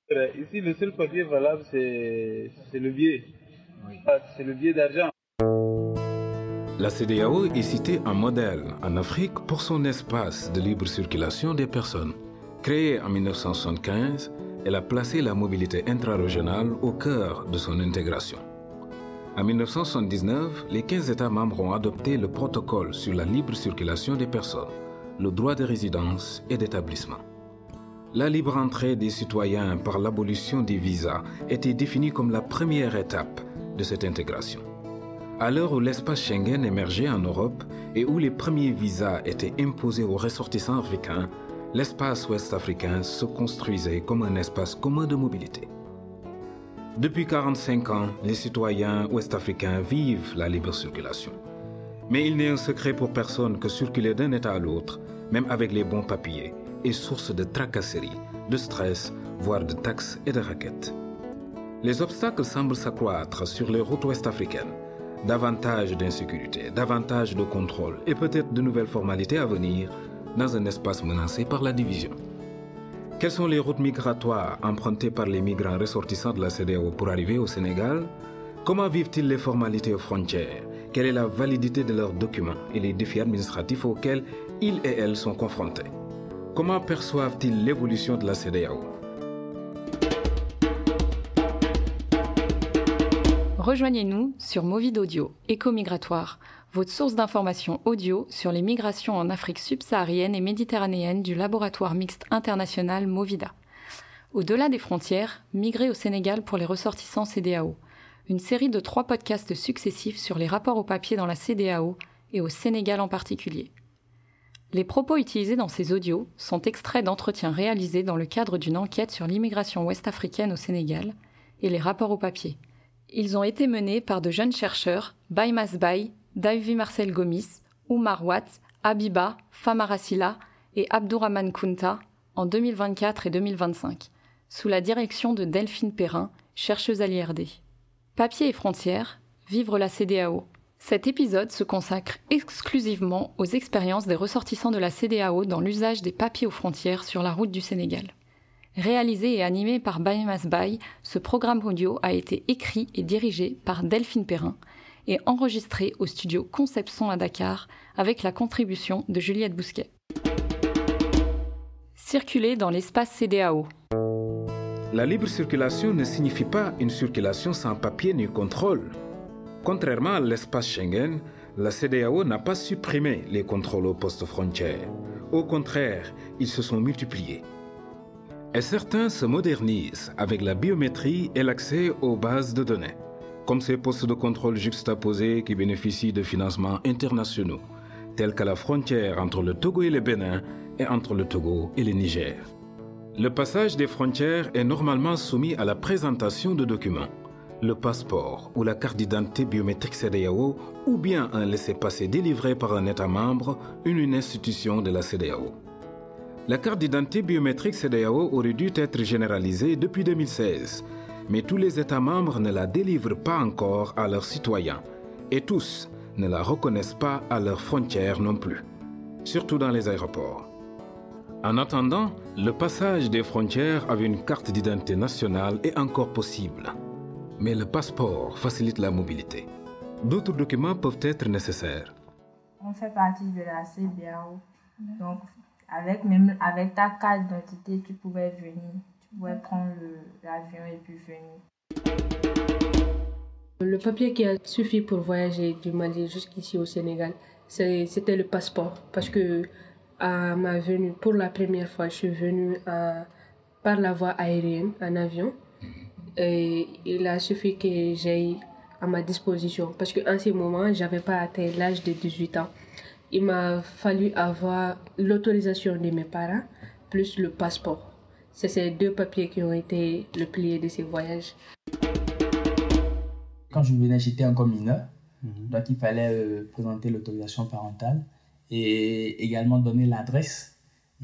Ici, le seul papier valable, c'est le billet. Oui. C'est le billet d'argent. La CEDEAO est citée en modèle en Afrique pour son espace de libre circulation des personnes. Créée en 1975, elle a placé la mobilité intra-régionale au cœur de son intégration. En 1979, les 15 États membres ont adopté le protocole sur la libre circulation des personnes, le droit de résidence et d'établissement. La libre entrée des citoyens par l'abolition des visas était définie comme la première étape de cette intégration. À l'heure où l'espace Schengen émergeait en Europe et où les premiers visas étaient imposés aux ressortissants africains, l'espace ouest-africain se construisait comme un espace commun de mobilité. Depuis 45 ans, les citoyens ouest-africains vivent la libre circulation. Mais il n'est un secret pour personne que circuler d'un État à l'autre, même avec les bons papiers, est source de tracasseries, de stress, voire de taxes et de raquettes. Les obstacles semblent s'accroître sur les routes ouest-africaines. Davantage d'insécurité, davantage de contrôle et peut-être de nouvelles formalités à venir dans un espace menacé par la division. Quelles sont les routes migratoires empruntées par les migrants ressortissants de la CEDEAO pour arriver au Sénégal? Comment vivent-ils les formalités aux frontières? Quelle est la validité de leurs documents et les défis administratifs auxquels ils et elles sont confrontés? Comment perçoivent-ils l'évolution de la CEDEAO? Rejoignez-nous sur Movid Audio, Éco-Migratoire, votre source d'information audio sur les migrations en Afrique subsaharienne et méditerranéenne du laboratoire mixte international Movida. Au-delà des frontières, migrer au Sénégal pour les ressortissants CEDEAO. Une série de 3 podcasts successifs sur les rapports au papier dans la CEDEAO et au Sénégal en particulier. Les propos utilisés dans ces audios sont extraits d'entretiens réalisés dans le cadre d'une enquête sur l'immigration ouest-africaine au Sénégal et les rapports au papier. Ils ont été menés par de jeunes chercheurs, Baye Masbaye, Davy Marcel Gomis, Oumar Watt, Habiba, Famara Silla et Abdourahmane Kounta en 2024 et 2025, sous la direction de Delphine Perrin, chercheuse à l'IRD. Papier et frontières, vivre la CEDEAO. Cet épisode se consacre exclusivement aux expériences des ressortissants de la CEDEAO dans l'usage des papiers aux frontières sur la route du Sénégal. Réalisé et animé par Baye Masbaye, ce programme audio a été écrit et dirigé par Delphine Perrin et enregistré au studio Concept Son à Dakar avec la contribution de Juliette Bousquet. Circuler dans l'espace CEDEAO. La libre circulation ne signifie pas une circulation sans papier ni contrôle. Contrairement à l'espace Schengen, la CEDEAO n'a pas supprimé les contrôles aux postes frontières. Au contraire, ils se sont multipliés. Et certains se modernisent avec la biométrie et l'accès aux bases de données, comme ces postes de contrôle juxtaposés qui bénéficient de financements internationaux, tels qu'à la frontière entre le Togo et le Bénin et entre le Togo et le Niger. Le passage des frontières est normalement soumis à la présentation de documents, le passeport ou la carte d'identité biométrique CEDEAO ou bien un laissez-passer délivré par un État membre, une institution de la CEDEAO. La carte d'identité biométrique CEDEAO aurait dû être généralisée depuis 2016, mais tous les États membres ne la délivrent pas encore à leurs citoyens et tous ne la reconnaissent pas à leurs frontières non plus, surtout dans les aéroports. En attendant, le passage des frontières avec une carte d'identité nationale est encore possible, mais le passeport facilite la mobilité. D'autres documents peuvent être nécessaires. On fait partie de la CEDEAO, donc avec ta carte d'identité, tu pouvais prendre l'avion et puis venir. Le papier qui a suffi pour voyager du Mali jusqu'ici au Sénégal, c'était le passeport. Parce que à ma venue, pour la première fois, je suis venue par la voie aérienne, en avion. Et il a suffi que j'aille à ma disposition. Parce qu'en ce moment, je n'avais pas atteint l'âge de 18 ans. Il m'a fallu avoir l'autorisation de mes parents, plus le passeport. C'est ces 2 papiers qui ont été le pilier de ces voyages. Quand je venais, j'étais encore mineur, donc il fallait présenter l'autorisation parentale et également donner l'adresse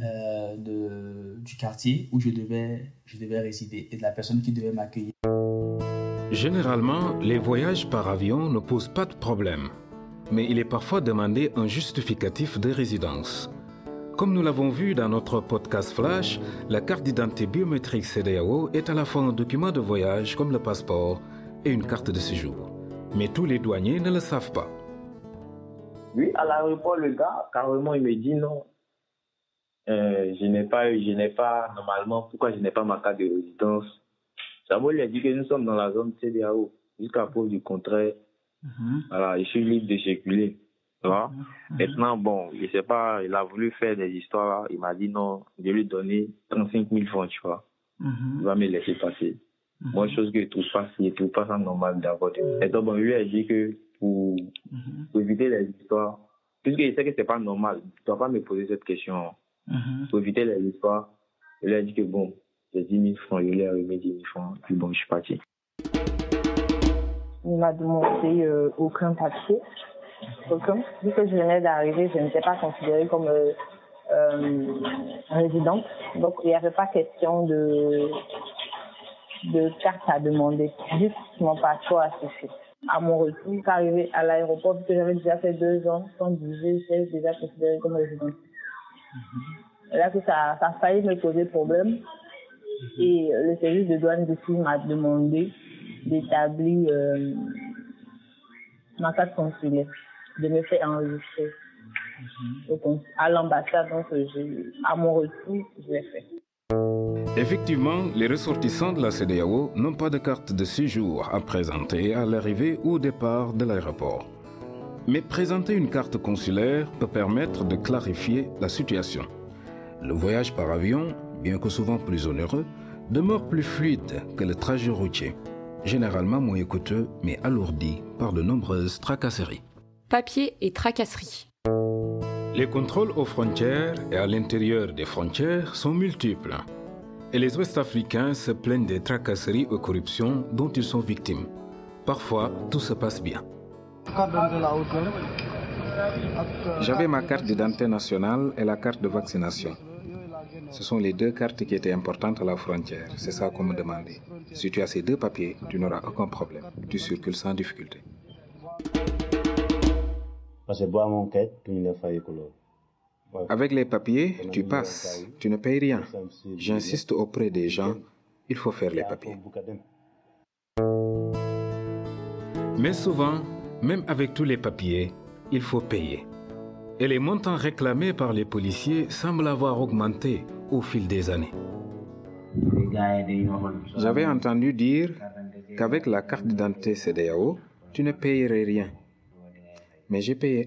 du quartier où je devais résider et de la personne qui devait m'accueillir. Généralement, les voyages par avion ne posent pas de problème, mais il est parfois demandé un justificatif de résidence. Comme nous l'avons vu dans notre podcast Flash, la carte d'identité biométrique CEDEAO est à la fois un document de voyage comme le passeport et une carte de séjour. Mais tous les douaniers ne le savent pas. Oui, à l'aéroport, le gars, carrément, il me dit non. Je n'ai pas, normalement, pourquoi je n'ai pas ma carte de résidence? Samuel lui a dit que nous sommes dans la zone CEDEAO. Jusqu'à preuve du contraire, voilà, je suis libre de circuler. Voilà. Maintenant, bon, je sais pas, il a voulu faire des histoires là. Il m'a dit non, je vais lui donner 35 000 francs, tu vois. Il va me laisser passer. Moi, chose que je trouve pas ça normal d'avoir des... Et donc, bon, lui a dit que pour éviter les histoires, puisque je sais que c'est pas normal, tu ne dois pas me poser cette question. Pour éviter les histoires, il a dit que bon, j'ai 10 000 francs, il lui a remis 10 000 francs, puis bon, je suis parti. Il m'a demandé aucun papier. Aucun. Vu que je venais d'arriver, je n'étais pas considérée comme résidente. Donc, il n'y avait pas question de carte à demander. Juste mon passeport a suffi. À mon retour, arrivé à l'aéroport, vu que j'avais déjà fait 2 ans sans bouger, j'étais déjà considérée comme résidente. Et là que ça a failli me poser problème. Et le service de douane d'ici m'a demandé d'établir ma carte consulaire, de me faire enregistrer à l'ambassade. Donc, à mon retour, je l'ai fait. Effectivement, les ressortissants de la CEDEAO n'ont pas de carte de séjour à présenter à l'arrivée ou au départ de l'aéroport. Mais présenter une carte consulaire peut permettre de clarifier la situation. Le voyage par avion, bien que souvent plus onéreux, demeure plus fluide que le trajet routier, généralement moins coûteux mais alourdi par de nombreuses tracasseries. Papiers et tracasseries. Les contrôles aux frontières et à l'intérieur des frontières sont multiples. Et les Ouest-Africains se plaignent des tracasseries ou corruptions dont ils sont victimes. Parfois, tout se passe bien. J'avais ma carte d'identité nationale et la carte de vaccination. Ce sont les 2 cartes qui étaient importantes à la frontière. C'est ça qu'on me demandait. Si tu as ces 2 papiers, tu n'auras aucun problème. Tu circules sans difficulté. Avec les papiers, tu passes. Tu ne payes rien. J'insiste auprès des gens, il faut faire les papiers. Mais souvent, même avec tous les papiers, il faut payer. Et les montants réclamés par les policiers semblent avoir augmenté au fil des années. J'avais entendu dire qu'avec la carte d'identité CEDEAO, tu ne payerais rien. Mais j'ai payé.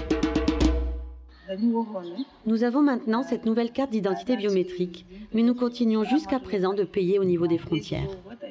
Nous avons maintenant cette nouvelle carte d'identité biométrique, mais nous continuons jusqu'à présent de payer au niveau des frontières.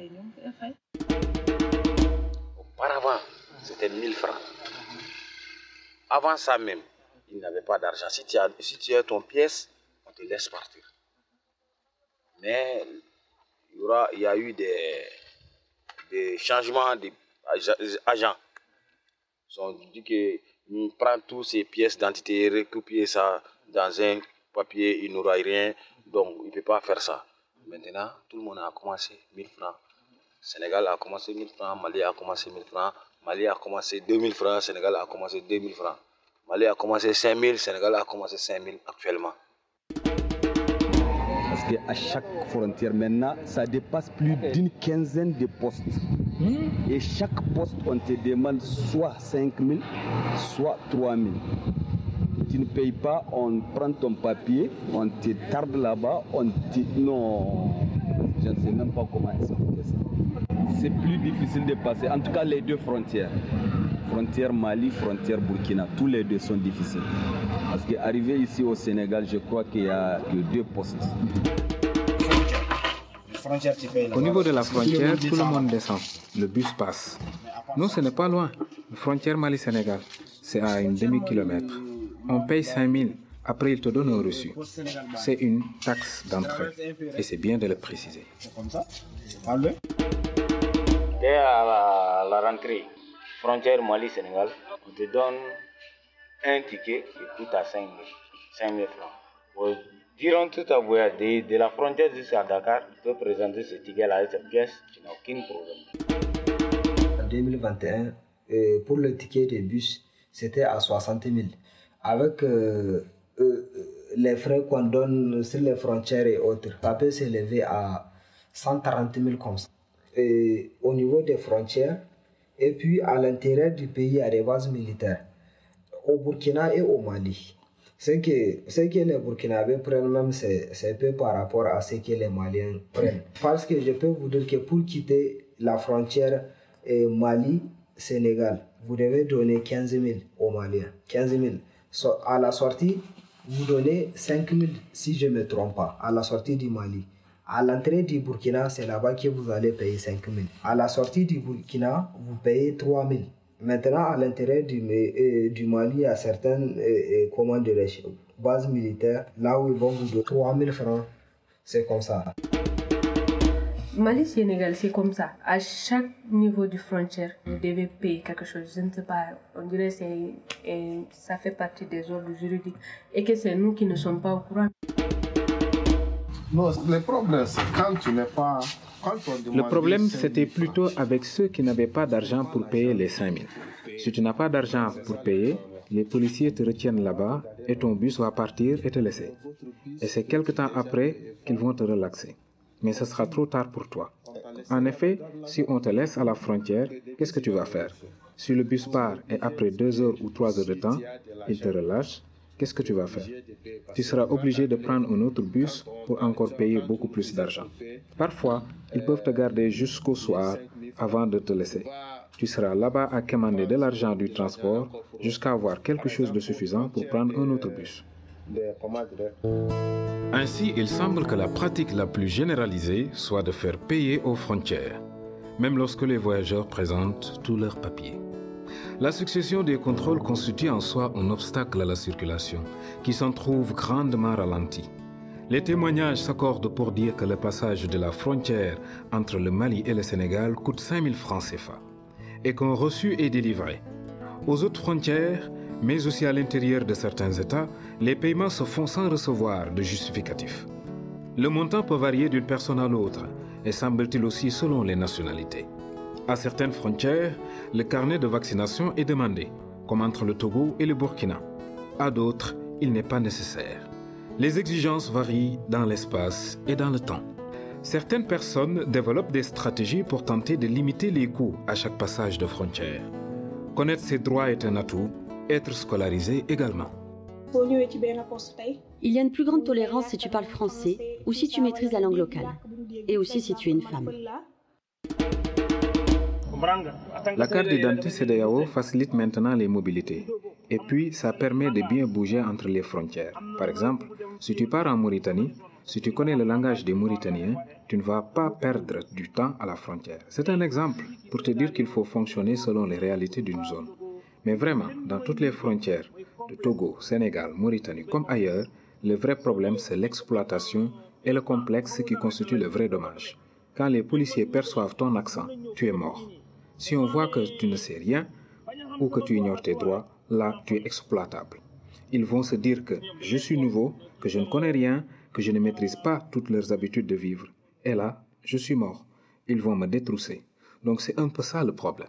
Auparavant, c'était 1000 francs. Avant ça même, il n'avait pas d'argent. Si tu as ton pièce, on te laisse partir. Mais il y a eu des changements d'agents. Ils ont dit qu'on prend toutes ces pièces d'identité, récupérer ça dans un papier, il n'aura rien, donc il ne peut pas faire ça. Maintenant, tout le monde a commencé 1000 francs. Sénégal a commencé 1000 francs, Mali a commencé 1000 francs, Mali a commencé 2000 francs, Sénégal a commencé 2000 francs. Mali a commencé 5000, Sénégal a commencé 5000 actuellement. Parce qu'à chaque frontière maintenant, ça dépasse plus d'une quinzaine de postes. Et chaque poste, on te demande soit 5000, soit 3000. Tu ne payes pas, on prend ton papier, on te tarde là-bas, on te... Non, je ne sais même pas comment expliquer ça. C'est plus difficile de passer, en tout cas les 2 frontières. Frontière Mali, frontière Burkina, tous les 2 sont difficiles. Parce qu'arriver ici au Sénégal, je crois qu'il y a que 2 postes. Au niveau de la frontière, tout le monde descend. Le bus passe. Nous, ce n'est pas loin. La frontière Mali-Sénégal, c'est à une demi-kilomètre. On paye 5000. Après, ils te donnent un reçu. C'est une taxe d'entrée. Et c'est bien de le préciser. Dès à la rentrée, frontière Mali-Sénégal, on te donne un ticket qui coûte à 5 000 francs. Durant tout ta voyage, de la frontière jusqu'à Dakar, tu peux présenter ce ticket-là et cette pièce, tu n'as aucun problème. En 2021, pour le ticket de bus, c'était à 60 000. Avec les frais qu'on donne sur les frontières et autres, ça peut s'élever à 140 000 comme ça. Et au niveau des frontières, et puis à l'intérieur du pays, il y a des bases militaires, au Burkina et au Mali. Ce que les Burkinabés prennent même, c'est peu par rapport à ce que les Maliens prennent. Parce que je peux vous dire que pour quitter la frontière Mali-Sénégal, vous devez donner 15 000 aux Maliens. 15 000. À la sortie, vous donnez 5 000 si je ne me trompe pas, à la sortie du Mali. À l'entrée du Burkina, c'est là-bas que vous allez payer 5 000. À la sortie du Burkina, vous payez 3 000. Maintenant, à l'intérieur du Mali, il y a certaines bases militaires, là où ils vont vous donner 3 000 francs. C'est comme ça. Mali-Sénégal, c'est comme ça. À chaque niveau de frontière, vous devez payer quelque chose. Je ne sais pas, on dirait que ça fait partie des ordres juridiques et que c'est nous qui ne sommes pas au courant. Non, le problème, c'est quand tu n'es pas... Le problème, c'était plutôt avec ceux qui n'avaient pas d'argent pour payer les 5 000. Si tu n'as pas d'argent pour payer, les policiers te retiennent là-bas et ton bus va partir et te laisser. Et c'est quelque temps après qu'ils vont te relaxer. Mais ce sera trop tard pour toi. En effet, si on te laisse à la frontière, qu'est-ce que tu vas faire? Si le bus part et après 2 heures ou 3 heures de temps, il te relâche, qu'est-ce que tu vas faire? Tu seras obligé de prendre un autre bus pour encore payer beaucoup plus d'argent. Parfois, ils peuvent te garder jusqu'au soir avant de te laisser. Tu seras là-bas à commander de l'argent du transport jusqu'à avoir quelque chose de suffisant pour prendre un autre bus. Ainsi, il semble que la pratique la plus généralisée soit de faire payer aux frontières, même lorsque les voyageurs présentent tous leurs papiers. La succession des contrôles constitue en soi un obstacle à la circulation, qui s'en trouve grandement ralenti. Les témoignages s'accordent pour dire que le passage de la frontière entre le Mali et le Sénégal coûte 5 000 francs CFA, et qu'un reçu est délivré. Aux autres frontières, mais aussi à l'intérieur de certains États, les paiements se font sans recevoir de justificatif. Le montant peut varier d'une personne à l'autre, et semble-t-il aussi selon les nationalités. À certaines frontières, le carnet de vaccination est demandé, comme entre le Togo et le Burkina. À d'autres, il n'est pas nécessaire. Les exigences varient dans l'espace et dans le temps. Certaines personnes développent des stratégies pour tenter de limiter les coûts à chaque passage de frontière. Connaître ses droits est un atout, être scolarisé également. Il y a une plus grande tolérance si tu parles français ou si tu maîtrises la langue locale, et aussi si tu es une femme. La carte d'identité CEDEAO facilite maintenant les mobilités. Et puis, ça permet de bien bouger entre les frontières. Par exemple, si tu pars en Mauritanie, si tu connais le langage des Mauritaniens, tu ne vas pas perdre du temps à la frontière. C'est un exemple pour te dire qu'il faut fonctionner selon les réalités d'une zone. Mais vraiment, dans toutes les frontières, de Togo, Sénégal, Mauritanie comme ailleurs, le vrai problème c'est l'exploitation et le complexe qui constitue le vrai dommage. Quand les policiers perçoivent ton accent, tu es mort. Si on voit que tu ne sais rien ou que tu ignores tes droits, là, tu es exploitable. Ils vont se dire que je suis nouveau, que je ne connais rien, que je ne maîtrise pas toutes leurs habitudes de vivre. Et là, je suis mort. Ils vont me détrousser. Donc c'est un peu ça le problème.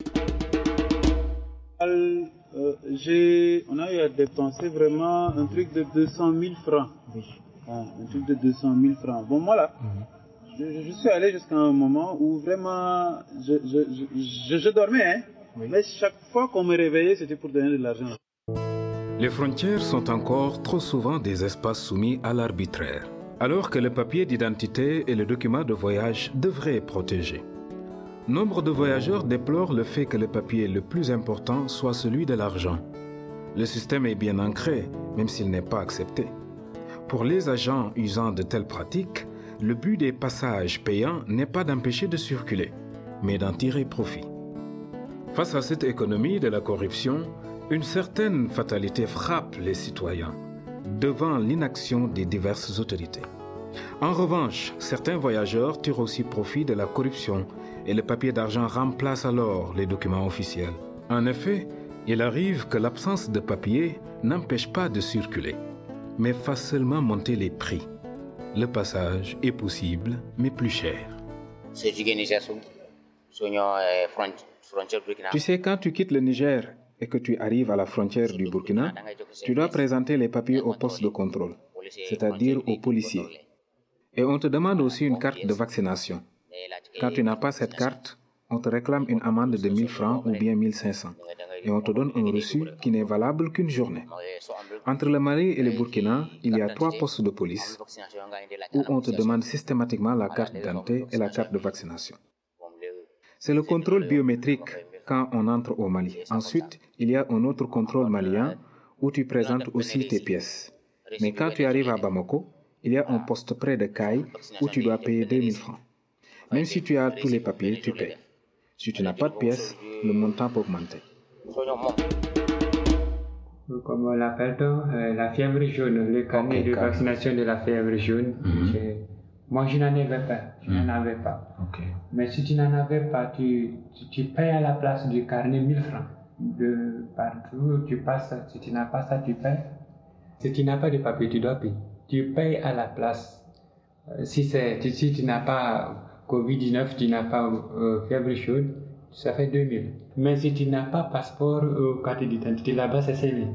On a eu à dépenser vraiment un truc de 200 000 francs. Oui. Un truc de 200 000 francs. Bon, moi là, je suis allé jusqu'à un moment où vraiment, je dormais, hein. Oui. Mais chaque fois qu'on me réveillait, c'était pour donner de l'argent. Les frontières sont encore trop souvent des espaces soumis à l'arbitraire, alors que le papier d'identité et le document de voyage devraient protéger. Nombre de voyageurs déplorent le fait que le papier le plus important soit celui de l'argent. Le système est bien ancré, même s'il n'est pas accepté. Pour les agents usant de telles pratiques, le but des passages payants n'est pas d'empêcher de circuler, mais d'en tirer profit. Face à cette économie de la corruption, une certaine fatalité frappe les citoyens devant l'inaction des diverses autorités. En revanche, certains voyageurs tirent aussi profit de la corruption et le papier d'argent remplace alors les documents officiels. En effet, il arrive que l'absence de papier n'empêche pas de circuler, mais fasse seulement monter les prix. Le passage est possible, mais plus cher. Tu sais, quand tu quittes le Niger et que tu arrives à la frontière du Burkina, tu dois présenter les papiers au poste de contrôle, c'est-à-dire aux policiers. Et on te demande aussi une carte de vaccination. Quand tu n'as pas cette carte, on te réclame une amende de 1000 francs ou bien 1500. Et on te donne un reçu qui n'est valable qu'une journée. Entre le Mali et le Burkina, il y a 3 postes de police où on te demande systématiquement la carte d'identité et la carte de vaccination. C'est le contrôle biométrique quand on entre au Mali. Ensuite, il y a un autre contrôle malien où tu présentes aussi tes pièces. Mais quand tu arrives à Bamako, il y a un poste près de Caille où tu dois payer 2000 francs. Même si tu as tous les papiers, tu payes. Si tu n'as pas de pièces, le montant peut augmenter. Comme on l'appelle, la fièvre jaune, le carnet de vaccination de la fièvre jaune. Moi, je n'en avais pas. Mais si tu n'en avais pas, tu payes à la place du carnet 1000 francs. De partout, tu passes. Si tu n'as pas ça, tu payes. Si tu n'as pas de papier, tu dois payer. Tu payes à la place. Si tu n'as pas Covid-19, tu n'as pas fièvre chaude, ça fait 2000. Mais si tu n'as pas passeport ou carte d'identité, là-bas, c'est 5000.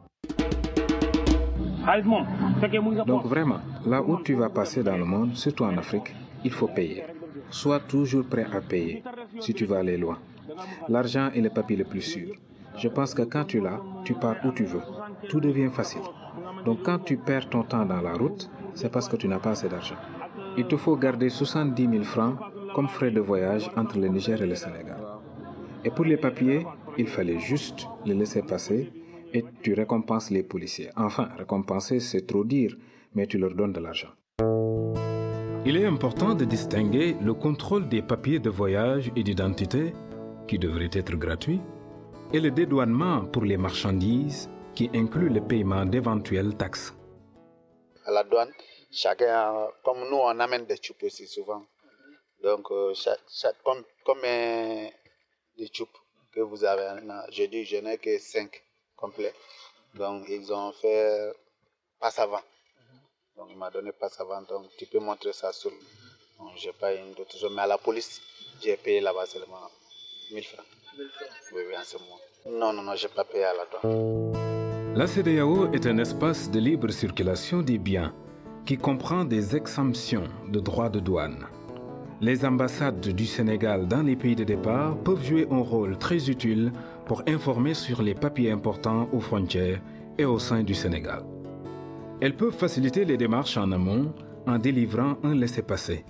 Donc vraiment, là où tu vas passer dans le monde, surtout en Afrique, il faut payer. Sois toujours prêt à payer si tu vas aller loin. L'argent est le papier le plus sûr. Je pense que quand tu l'as, tu pars où tu veux. Tout devient facile. Donc quand tu perds ton temps dans la route, c'est parce que tu n'as pas assez d'argent. Il te faut garder 70 000 francs comme frais de voyage entre le Niger et le Sénégal. Et pour les papiers, il fallait juste les laisser passer et tu récompenses les policiers. Enfin, récompenser, c'est trop dire, mais tu leur donnes de l'argent. Il est important de distinguer le contrôle des papiers de voyage et d'identité, qui devrait être gratuit, et le dédouanement pour les marchandises, qui inclut le paiement d'éventuelles taxes. À la douane, chacun, comme nous, on amène des tchoupes aussi souvent. Donc, comme des tchoupes que vous avez, je dis, je n'ai que 5 complets. Donc, ils ont fait passe avant. Donc, il m'a donné passe avant. Donc, tu peux montrer ça sur. Donc, je n'ai pas une autre chose. Mais à la police, j'ai payé là-bas seulement 1000 francs. 1000 francs? Oui, en ce moment. Non, je n'ai pas payé à la douane. La CEDEAO est un espace de libre circulation des biens qui comprend des exemptions de droits de douane. Les ambassades du Sénégal dans les pays de départ peuvent jouer un rôle très utile pour informer sur les papiers importants aux frontières et au sein du Sénégal. Elles peuvent faciliter les démarches en amont en délivrant un laissez-passer.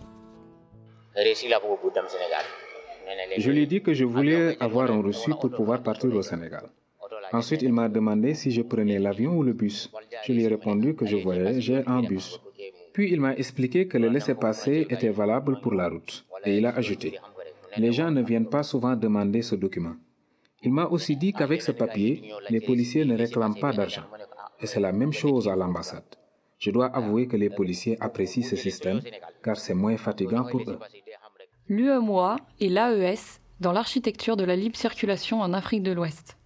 Je lui ai dit que je voulais avoir un reçu pour pouvoir partir au Sénégal. Ensuite, il m'a demandé si je prenais l'avion ou le bus. Je lui ai répondu que je voyageais en bus. Puis il m'a expliqué que le laissez-passer était valable pour la route. Et il a ajouté, les gens ne viennent pas souvent demander ce document. Il m'a aussi dit qu'avec ce papier, les policiers ne réclament pas d'argent. Et c'est la même chose à l'ambassade. Je dois avouer que les policiers apprécient ce système, car c'est moins fatigant pour eux. L'UEMOA et l'AES dans l'architecture de la libre circulation en Afrique de l'Ouest.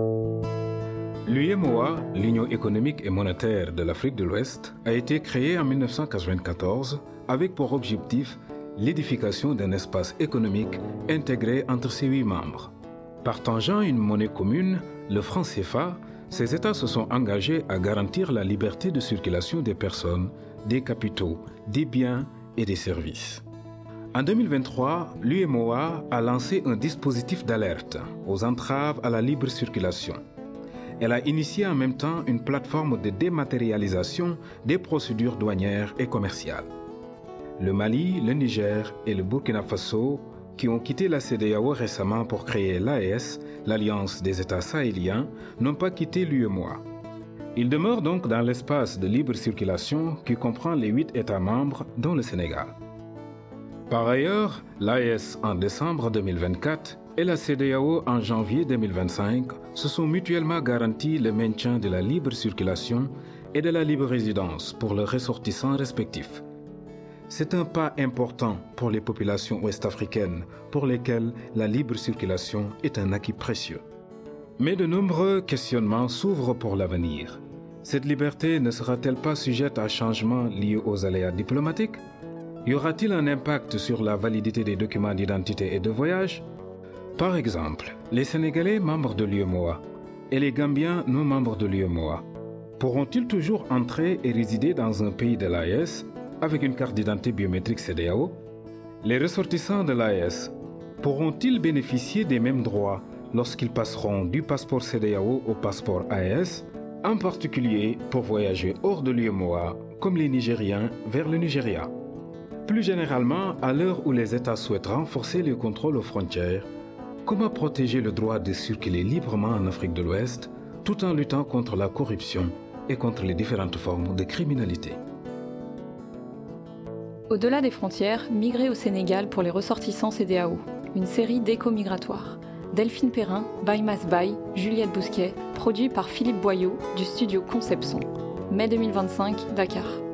L'UEMOA, l'Union économique et monétaire de l'Afrique de l'Ouest, a été créée en 1994 avec pour objectif l'édification d'un espace économique intégré entre ses 8 membres. Partageant une monnaie commune, le franc CFA, ces États se sont engagés à garantir la liberté de circulation des personnes, des capitaux, des biens et des services. En 2023, l'UEMOA a lancé un dispositif d'alerte aux entraves à la libre circulation. Elle a initié en même temps une plateforme de dématérialisation des procédures douanières et commerciales. Le Mali, le Niger et le Burkina Faso, qui ont quitté la CEDEAO récemment pour créer l'AES, l'Alliance des États sahéliens, n'ont pas quitté l'UEMOA. Ils demeurent donc dans l'espace de libre circulation qui comprend les 8 États membres, dont le Sénégal. Par ailleurs, l'AES en décembre 2024 et la CEDEAO en janvier 2025 se sont mutuellement garantis le maintien de la libre circulation et de la libre résidence pour leurs ressortissants respectifs. C'est un pas important pour les populations ouest-africaines pour lesquelles la libre circulation est un acquis précieux. Mais de nombreux questionnements s'ouvrent pour l'avenir. Cette liberté ne sera-t-elle pas sujette à changement liés aux aléas diplomatiques? Y aura-t-il un impact sur la validité des documents d'identité et de voyage? Par exemple, les Sénégalais membres de l'UEMOA et les Gambiens non membres de l'UEMOA pourront-ils toujours entrer et résider dans un pays de l'AES avec une carte d'identité biométrique CEDEAO? Les ressortissants de l'AES pourront-ils bénéficier des mêmes droits lorsqu'ils passeront du passeport CEDEAO au passeport AES, en particulier pour voyager hors de l'UEMOA, comme les Nigériens vers le Nigeria? Plus généralement, à l'heure où les États souhaitent renforcer les contrôles aux frontières, comment protéger le droit de circuler librement en Afrique de l'Ouest tout en luttant contre la corruption et contre les différentes formes de criminalité? Au-delà des frontières, migrer au Sénégal pour les ressortissants CEDEAO, une série d'éco-migratoires. Delphine Perrin, Baymas Bay, Juliette Bousquet, produit par Philippe Boyau du studio Concept Son. Mai 2025, Dakar.